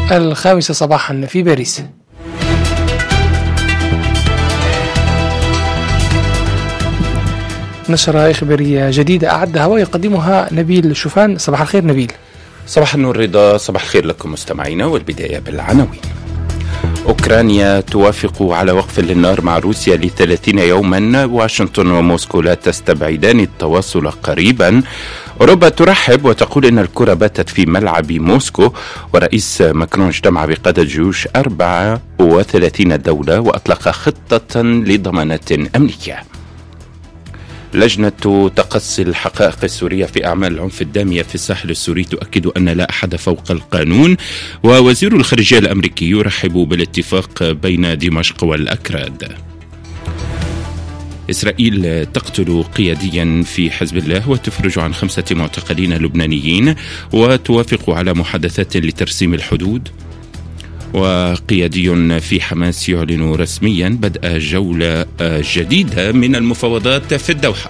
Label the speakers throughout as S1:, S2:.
S1: الخامسة صباحا في باريس. نشرة إخبارية جديدة أعدها ويقدمها نبيل شوفان. صباح الخير نبيل.
S2: صباح النور رضا، صباح الخير لكم مستمعينا، والبداية بالعناوين. أوكرانيا توافق على وقف للنار مع روسيا ل30 يوما، واشنطن وموسكو لا تستبعدان التواصل قريبا. أوروبا ترحب وتقول إن الكرة باتت في ملعب موسكو، ورئيس ماكرون اجتمع بقادة جيوش 34 دولة وأطلق خطة لضمانات أمنية. لجنة تقصي الحقائق السورية في أعمال العنف الدامية في الساحل السوري تؤكد أن لا أحد فوق القانون، ووزير الخارجية الأمريكي يرحب بالاتفاق بين دمشق والأكراد. إسرائيل تقتل قياديا في حزب الله وتفرج عن 5 معتقلين لبنانيين، وتوافق على محادثات لترسيم الحدود. وقيادي في حماس يعلن رسميا بدء جولة جديدة من المفاوضات في الدوحة.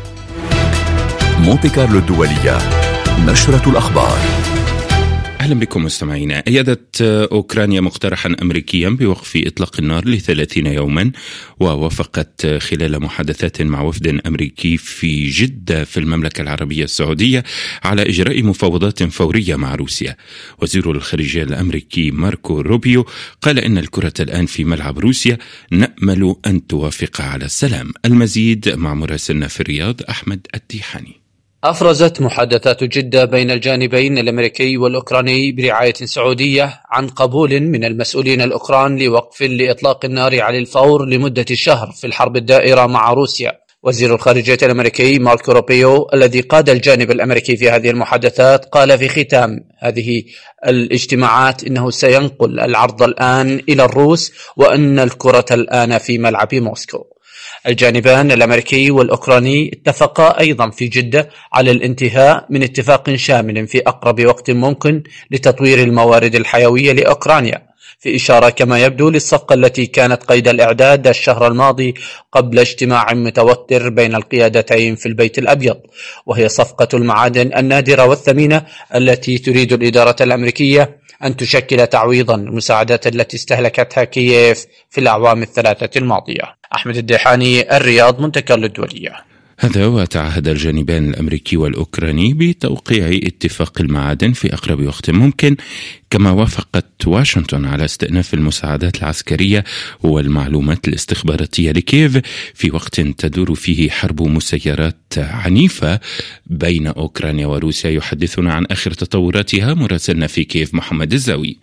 S3: مونتي كارلو الدولية، نشرة الأخبار.
S2: أهلا بكم مستمعينا. أيدت أوكرانيا مقترحا أمريكيا بوقف إطلاق النار ل30 يوما، ووافقت خلال محادثات مع وفد أمريكي في جدة في المملكة العربية السعودية على إجراء مفاوضات فورية مع روسيا. وزير الخارجية الأمريكي ماركو روبيو قال إن الكرة الآن في ملعب روسيا، نأمل أن توافق على السلام. المزيد مع مراسلنا في الرياض أحمد التيحاني.
S4: أفرزت محادثات جدة بين الجانبين الأمريكي والأوكراني برعاية سعودية عن قبول من المسؤولين الأوكران لوقف لإطلاق النار على الفور لمدة شهر في الحرب الدائرة مع روسيا. وزير الخارجية الأمريكي ماركو روبيو الذي قاد الجانب الأمريكي في هذه المحادثات قال في ختام هذه الاجتماعات إنه سينقل العرض الآن إلى الروس، وأن الكرة الآن في ملعب موسكو. الجانبان الأمريكي والأوكراني اتفقا أيضا في جدة على الانتهاء من اتفاق شامل في أقرب وقت ممكن لتطوير الموارد الحيوية لأوكرانيا، في إشارة كما يبدو للصفقة التي كانت قيد الإعداد الشهر الماضي قبل اجتماع متوتر بين القيادتين في البيت الأبيض، وهي صفقة المعادن النادرة والثمينة التي تريد الإدارة الأمريكية أن تشكل تعويضا المساعدات التي استهلكتها كييف في الأعوام الثلاثة الماضية. أحمد الديحاني، الرياض، مونتي كارلو الدولية.
S2: هذا وتعهد الجانبان الأمريكي والأوكراني بتوقيع اتفاق المعادن في أقرب وقت ممكن، كما وافقت واشنطن على استئناف المساعدات العسكرية والمعلومات الاستخباراتية لكييف في وقت تدور فيه حرب مسيرات عنيفة بين أوكرانيا وروسيا. يحدثنا عن آخر تطوراتها مراسلنا في كييف محمد الزاوي.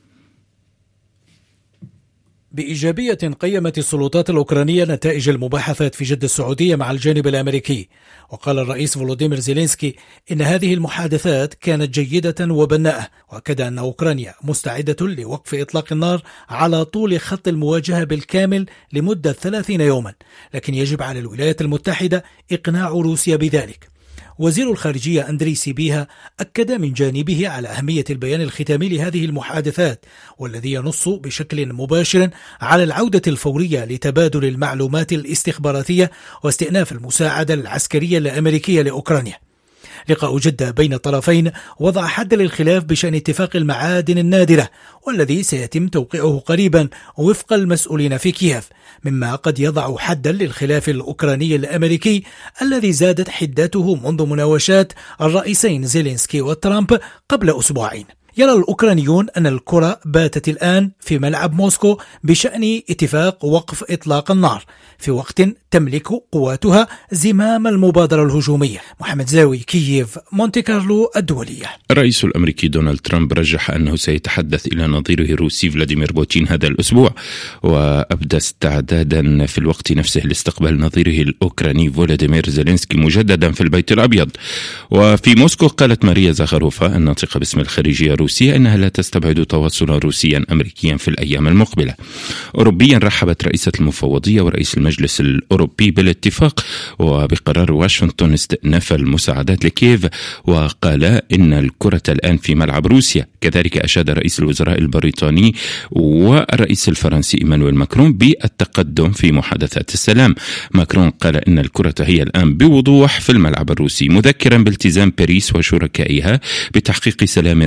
S5: بإيجابية قيمت السلطات الأوكرانية نتائج المباحثات في جدة السعودية مع الجانب الأمريكي، وقال الرئيس فولوديمير زيلينسكي إن هذه المحادثات كانت جيدة وبناءة، وأكد أن أوكرانيا مستعدة لوقف إطلاق النار على طول خط المواجهة بالكامل لمدة 30 يوما، لكن يجب على الولايات المتحدة إقناع روسيا بذلك. وزير الخارجية أندري سيبيها أكد من جانبه على أهمية البيان الختامي لهذه المحادثات، والذي ينص بشكل مباشر على العودة الفورية لتبادل المعلومات الاستخباراتية واستئناف المساعدة العسكرية الأمريكية لأوكرانيا. لقاء جدة بين الطرفين وضع حد للخلاف بشأن اتفاق المعادن النادرة، والذي سيتم توقيعه قريبا وفق المسؤولين في كييف، مما قد يضع حدا للخلاف الأوكراني الأمريكي الذي زادت حدته منذ مناوشات الرئيسين زيلينسكي وترامب قبل أسبوعين. يرى الأوكرانيون أن الكرة باتت الآن في ملعب موسكو بشأن اتفاق وقف إطلاق النار، في وقت تملك قواتها زمام المبادرة الهجومية. محمد زاوي، كييف، مونتي كارلو الدولية.
S2: الرئيس الأمريكي دونالد ترامب رجح أنه سيتحدث إلى نظيره الروسي فلاديمير بوتين هذا الأسبوع، وأبدى استعدادا في الوقت نفسه لاستقبال نظيره الأوكراني فولوديمير زيلينسكي مجددا في البيت الأبيض. وفي موسكو قالت ماريا زاخاروفا الناطقة باسم الخارجية الروسية إنها لا تستبعد تواصلا روسيا أمريكيا في الأيام المقبلة. أوروبيا رحبت رئيسة المفوضية ورئيس المجلس الأوروبي بالاتفاق وبقرار واشنطن استئناف المساعدات لكييف، وقال إن الكرة الآن في ملعب روسيا. كذلك أشاد رئيس الوزراء البريطاني والرئيس الفرنسي إيمانويل ماكرون بالتقدم في محادثات السلام. ماكرون قال إن الكرة هي الآن بوضوح في الملعب الروسي، مذكرا بالتزام باريس وشركائها بتحقيق سلام راسخ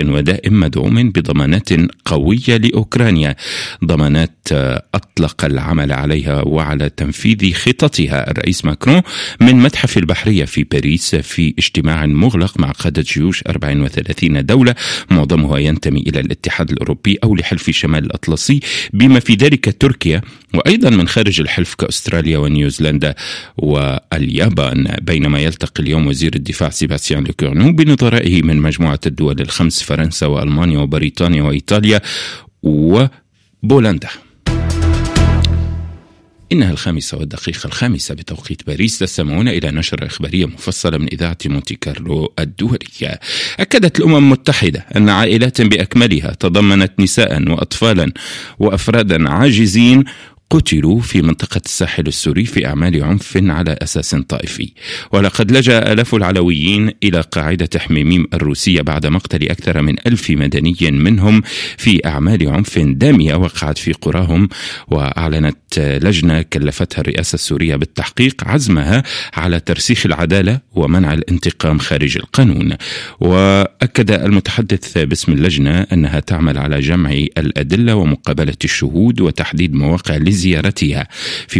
S2: ودائم مدعوم بضمانات قوية لأوكرانيا، ضمانات أطلق العمل عليها وعلى تنفيذ خططها الرئيس ماكرون من متحف البحرية في باريس في اجتماع مغلق مع قادة جيوش 34 دولة معظمها ينتمي إلى الاتحاد الأوروبي أو لحلف شمال الأطلسي بما في ذلك تركيا، وأيضا من خارج الحلف كأستراليا ونيوزيلندا واليابان. بينما يلتقي اليوم وزير الدفاع سيباستيان لوكورنو بنظرائه من مجموعة الدول الخمس فرنسا وألمانيا وبريطانيا وإيطاليا وبولندا. إنها 5:05 بتوقيت باريس. تستمعون إلى نشرة إخبارية مفصلة من إذاعة مونتي كارلو الدولية. أكدت الأمم المتحدة أن عائلات بأكملها تضمنت نساء وأطفالا وأفرادا عاجزين قتلوا في منطقة الساحل السوري في أعمال عنف على أساس طائفي. ولقد لجأ آلاف العلويين إلى قاعدة حميميم الروسية بعد مقتل أكثر من 1000 مدني منهم في أعمال عنف دامية وقعت في قراهم. وأعلنت لجنة كلفتها الرئاسة السورية بالتحقيق عزمها على ترسيخ العدالة ومنع الانتقام خارج القانون. وأكد المتحدث باسم اللجنة أنها تعمل على جمع الأدلة ومقابلة الشهود وتحديد مواقع لزيارتها في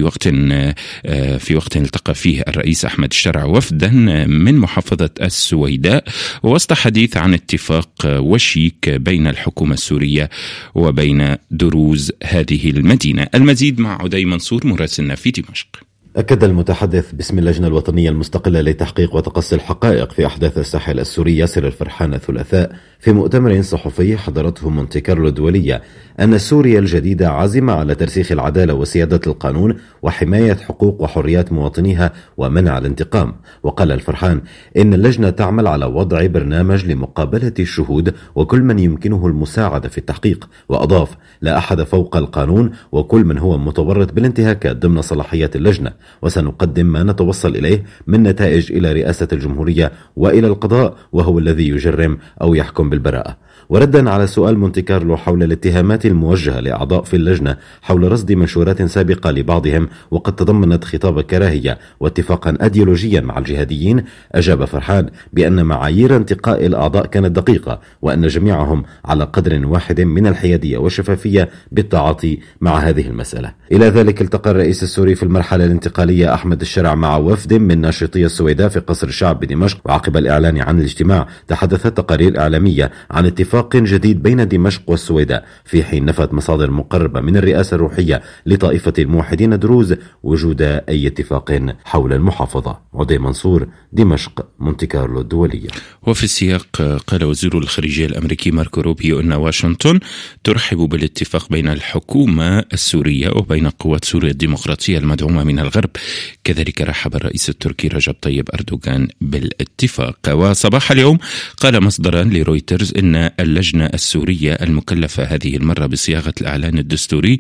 S2: وقت التقى فيه الرئيس أحمد الشرع وفدا من محافظة السويداء وسط حديث عن اتفاق وشيك بين الحكومة السورية وبين دروز هذه المدينة. المزيد مع عدي منصور مراسلنا في دمشق.
S6: أكد المتحدث باسم اللجنة الوطنية المستقلة لتحقيق وتقصي الحقائق في أحداث الساحل السوري ياسر الفرحان الثلاثاء في مؤتمر صحفي حضرته مونتي كارلو الدولية أن سوريا الجديدة عازمة على ترسيخ العدالة وسيادة القانون وحماية حقوق وحريات مواطنيها ومنع الانتقام. وقال الفرحان إن اللجنة تعمل على وضع برنامج لمقابلة الشهود وكل من يمكنه المساعدة في التحقيق. وأضاف: لا أحد فوق القانون وكل من هو متورط بالانتهاكات ضمن صلاحيات اللجنة، وسنقدم ما نتوصل إليه من نتائج إلى رئاسة الجمهورية وإلى القضاء وهو الذي يجرم أو يحكم بالبراءة. وردا على سؤال مونتي كارلو حول الاتهامات الموجهة لأعضاء في اللجنة حول رصد منشورات سابقة لبعضهم وقد تضمنت خطاب كراهية واتفاقا أيديولوجيا مع الجهاديين، أجاب فرحان بأن معايير انتقاء الأعضاء كانت دقيقة وأن جميعهم على قدر واحد من الحيادية والشفافية بالتعاطي مع هذه المسألة. إلى ذلك التقى الرئيس السوري في المرحلة الانتقالية أحمد الشرع مع وفد من ناشطي السويداء في قصر الشعب بدمشق. وعقب الإعلان عن الاجتماع تحدثت تقارير إعلامية عن اتفاق جديد بين دمشق والسويداء، في حين نفت مصادر مقربة من الرئاسة الروحية لطائفة الموحدين دروز وجود أي اتفاق حول المحافظة. عدي منصور، دمشق، مونتي كارلو الدولية.
S2: وفي السياق قال وزير الخارجية الأمريكي ماركو روبيو أن واشنطن ترحب بالاتفاق بين الحكومة السورية وبين قوات سوريا الديمقراطية المدعومة من الغرب. كذلك رحب الرئيس التركي رجب طيب أردوغان بالاتفاق. وصباح اليوم قال مصدرا لرويترز أن اللجنة السورية المكلفة هذه المرة بصياغة الإعلان الدستوري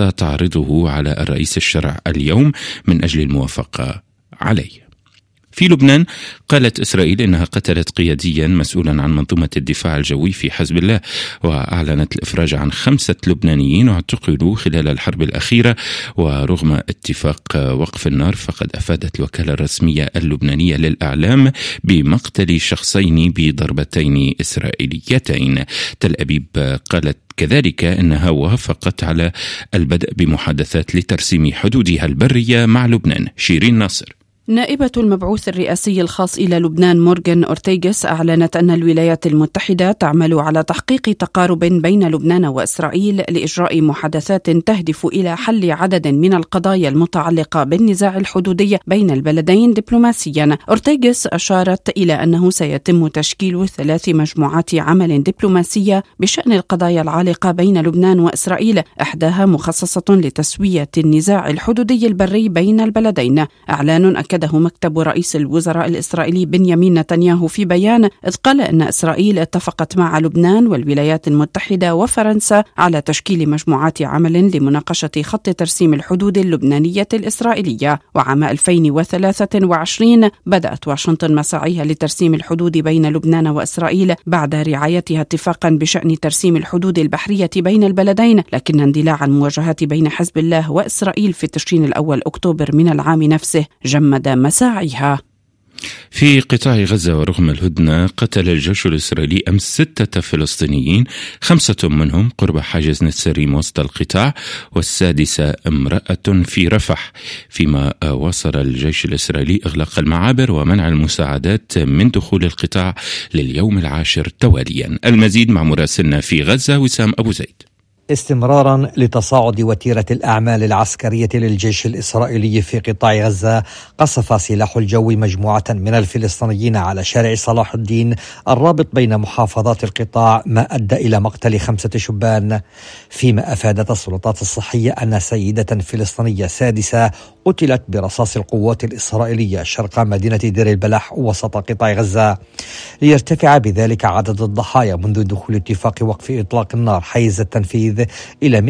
S2: ستعرضه على الرئيس الشرع اليوم من أجل الموافقة عليه. في لبنان قالت إسرائيل إنها قتلت قياديا مسؤولا عن منظومة الدفاع الجوي في حزب الله، وأعلنت الإفراج عن 5 لبنانيين اعتقلوا خلال الحرب الأخيرة. ورغم اتفاق وقف النار فقد أفادت الوكالة الرسمية اللبنانية للإعلام بمقتل شخصين بضربتين إسرائيليتين. تل أبيب قالت كذلك أنها وافقت على البدء بمحادثات لترسيم حدودها البرية مع لبنان. شيرين ناصر.
S7: نائبة المبعوث الرئاسي الخاص إلى لبنان مورغان أورتيغس أعلنت أن الولايات المتحدة تعمل على تحقيق تقارب بين لبنان وإسرائيل لإجراء محادثات تهدف إلى حل عدد من القضايا المتعلقة بالنزاع الحدودي بين البلدين دبلوماسيا. أورتيغس أشارت إلى أنه سيتم تشكيل 3 مجموعات عمل دبلوماسية بشأن القضايا العالقة بين لبنان وإسرائيل، إحداها مخصصة لتسوية النزاع الحدودي البري بين البلدين. إعلان أكده مكتب رئيس الوزراء الإسرائيلي بنيامين نتنياهو في بيان، إذ قال أن إسرائيل اتفقت مع لبنان والولايات المتحدة وفرنسا على تشكيل مجموعات عمل لمناقشة خط ترسيم الحدود اللبنانية الإسرائيلية. وعام 2023 بدأت واشنطن مساعيها لترسيم الحدود بين لبنان وإسرائيل بعد رعايتها اتفاقا بشأن ترسيم الحدود البحرية بين البلدين، لكن اندلاع المواجهات بين حزب الله وإسرائيل في تشرين الأول أكتوبر من العام نفسه جمد مساعيها.
S2: في قطاع غزة ورغم الهدنة قتل الجيش الإسرائيلي أمس 6 فلسطينيين، 5 منهم قرب حاجز نتسريم وسط القطاع، والسادسة امرأة في رفح، فيما واصل الجيش الإسرائيلي إغلاق المعابر ومنع المساعدات من دخول القطاع لليوم العاشر تواليا. المزيد مع مراسلنا في غزة وسام أبو زيد.
S8: استمرارا لتصاعد وتيرة الأعمال العسكرية للجيش الإسرائيلي في قطاع غزة، قصف سلاح الجو مجموعة من الفلسطينيين على شارع صلاح الدين الرابط بين محافظات القطاع، ما أدى إلى مقتل 5 شبان، فيما أفادت السلطات الصحية أن سيدة فلسطينية سادسة قتلت برصاص القوات الإسرائيلية شرق مدينة دير البلح وسط قطاع غزة، ليرتفع بذلك عدد الضحايا منذ دخول اتفاق وقف إطلاق النار حيز التنفيذ إلى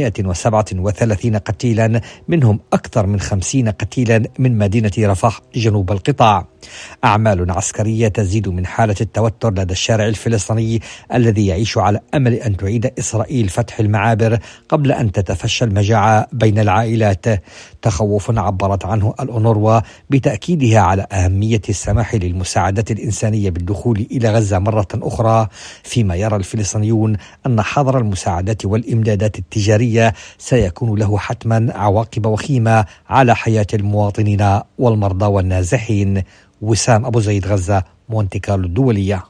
S8: 137 قتيلا، منهم أكثر من 50 قتيلا من مدينة رفح جنوب القطاع. أعمال عسكرية تزيد من حالة التوتر لدى الشارع الفلسطيني الذي يعيش على أمل أن تعيد إسرائيل فتح المعابر قبل أن تتفشى المجاعة بين العائلات، تخوف عبرت عنه الأونروا بتأكيدها على أهمية السماح للمساعدات الإنسانية بالدخول إلى غزة مرة أخرى، فيما يرى الفلسطينيون أن حظر المساعدات والإمدادات التجارية سيكون له حتما عواقب وخيمة على حياة المواطنين والمرضى والنازحين. وسام أبو زيد، غزة، مونتي كارلو الدولية.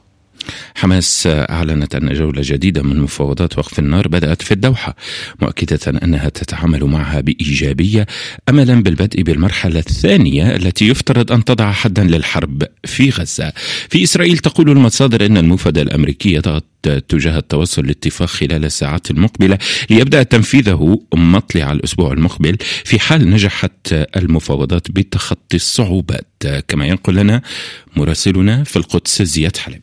S2: حماس أعلنت أن جولة جديدة من مفاوضات وقف النار بدأت في الدوحة، مؤكدة أنها تتعامل معها بإيجابية أملا بالبدء بالمرحلة الثانية التي يفترض أن تضع حدا للحرب في غزة. في إسرائيل تقول المصادر أن المفاوضة الأمريكية ضغط تجاه التوصل لاتفاق خلال الساعات المقبلة ليبدأ تنفيذه مطلع الأسبوع المقبل في حال نجحت المفاوضات بتخطي الصعوبات، كما ينقل لنا مراسلنا في القدس زياد حلبي.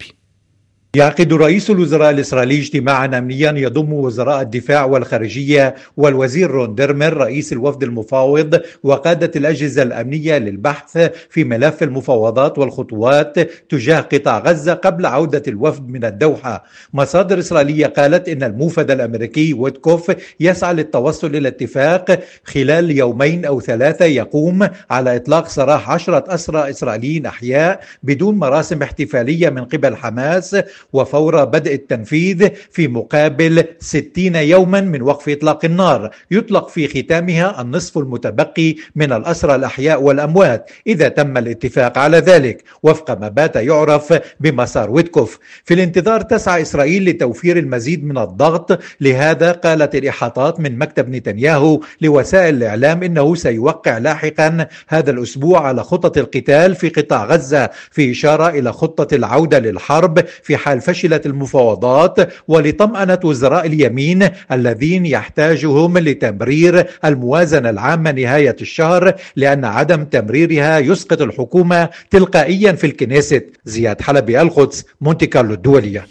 S9: يعقد رئيس الوزراء الإسرائيلي اجتماعا أمنيا يضم وزراء الدفاع والخارجية والوزير رون ديرمر رئيس الوفد المفاوض وقادة الأجهزة الأمنية للبحث في ملف المفاوضات والخطوات تجاه قطاع غزة قبل عودة الوفد من الدوحة. مصادر إسرائيلية قالت إن الموفد الأمريكي ويتكوف يسعى للتوصل إلى اتفاق خلال 2 أو 3 يقوم على إطلاق سراح 10 أسرى إسرائيليين أحياء بدون مراسم احتفالية من قبل حماس، وفور بدء التنفيذ في مقابل 60 يوما من وقف إطلاق النار يطلق في ختامها النصف المتبقي من الأسرى الأحياء والأموات إذا تم الاتفاق على ذلك وفق ما بات يعرف بمسار ويتكوف. في الانتظار تسعى إسرائيل لتوفير المزيد من الضغط، لهذا قالت الإحاطات من مكتب نتنياهو لوسائل الإعلام إنه سيوقع لاحقا هذا الأسبوع على خطة القتال في قطاع غزة، في إشارة إلى خطة العودة للحرب في حال فشلت المفاوضات، ولطمأنة وزراء اليمين الذين يحتاجهم لتمرير الموازنة العامة نهاية الشهر، لأن عدم تمريرها يسقط الحكومة تلقائيا في الكنيست. زياد حلبي، القدس، مونتي كارلو الدولية.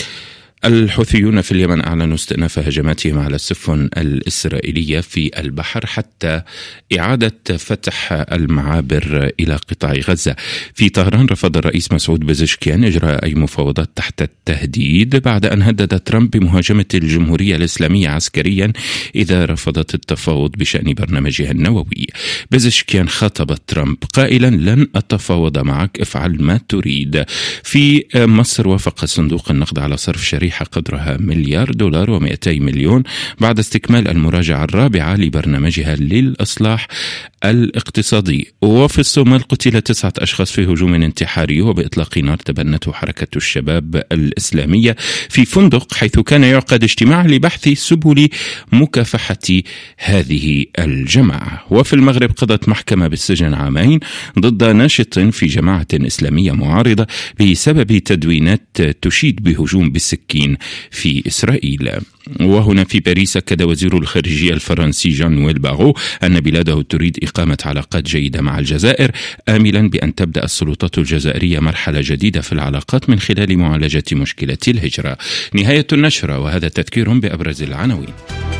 S2: الحوثيون في اليمن أعلنوا استئناف هجماتهم على السفن الإسرائيلية في البحر حتى إعادة فتح المعابر إلى قطاع غزة. في طهران رفض الرئيس مسعود بزشكيان إجراء أي مفاوضات تحت التهديد بعد أن هدد ترامب بمهاجمة الجمهورية الإسلامية عسكريا إذا رفضت التفاوض بشأن برنامجها النووي. بزشكيان خاطب ترامب قائلا: لن أتفاوض معك، افعل ما تريد. في مصر وافق صندوق النقد على صرف شريحة قدرها $1 مليار و200 مليون بعد استكمال المراجعة الرابعة لبرنامجها للإصلاح الاقتصادي. وفي الصومال قتل 9 أشخاص في هجوم انتحاري وبإطلاق نار تبنته حركة الشباب الإسلامية في فندق، حيث كان يعقد اجتماع لبحث سبل مكافحة هذه الجماعة. وفي المغرب قضت محكمة بالسجن 2 عام ضد ناشط في جماعة إسلامية معارضة بسبب تدوينات تشيد بهجوم بالسكين في إسرائيل. وهنا في باريس أكد وزير الخارجية الفرنسي جان نويل باغو أن بلاده تريد إقامة علاقات جيدة مع الجزائر، آملا بأن تبدأ السلطات الجزائرية مرحلة جديدة في العلاقات من خلال معالجة مشكلة الهجرة. نهاية النشرة، وهذا تذكير بأبرز العناوين.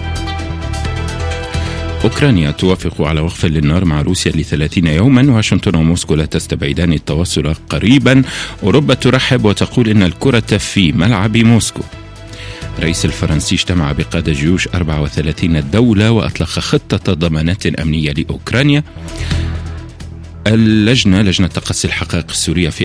S2: أوكرانيا توافق على وقف للنار مع روسيا ل30 يوما، واشنطن وموسكو لا تستبعدان التواصل قريبا. أوروبا ترحب وتقول إن الكرة في ملعب موسكو. الرئيس الفرنسي اجتمع بقادة جيوش 34 دولة وأطلق خطة ضمانات أمنية لأوكرانيا. لجنة تقصي الحقائق السورية في